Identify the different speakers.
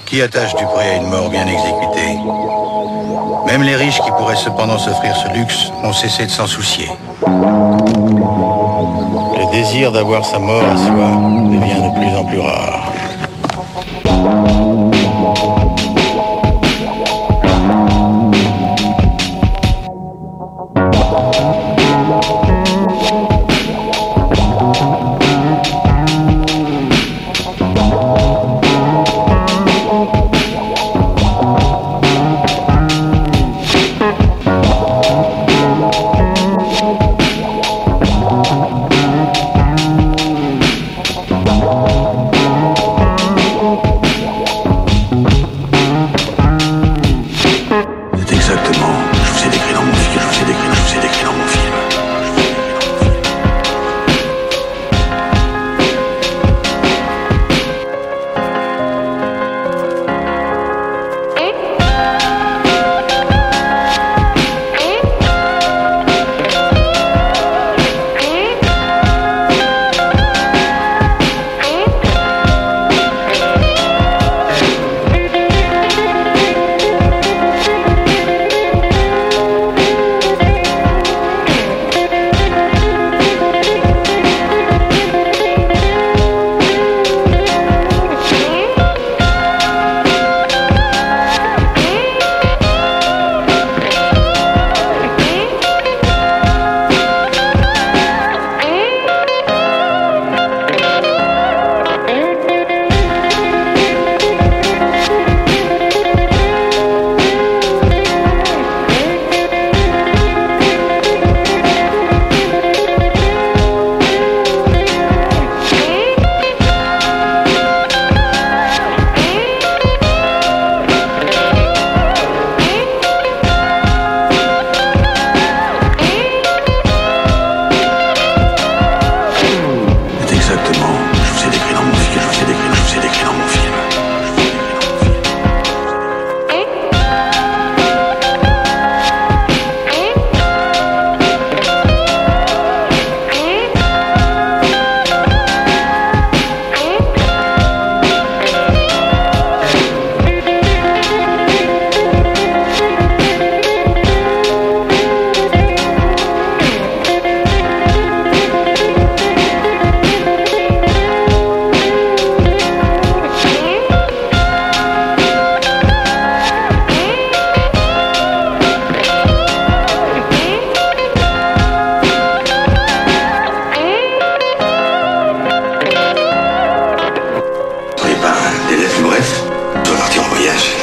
Speaker 1: Qui attache du prêt à une mort bien exécutée? Même les riches qui pourraient cependant s'offrir ce luxe ont cessé de s'en soucier. Le désir d'avoir sa mort à soi devient de plus en plus rare.
Speaker 2: Bref, on doit partir en voyage.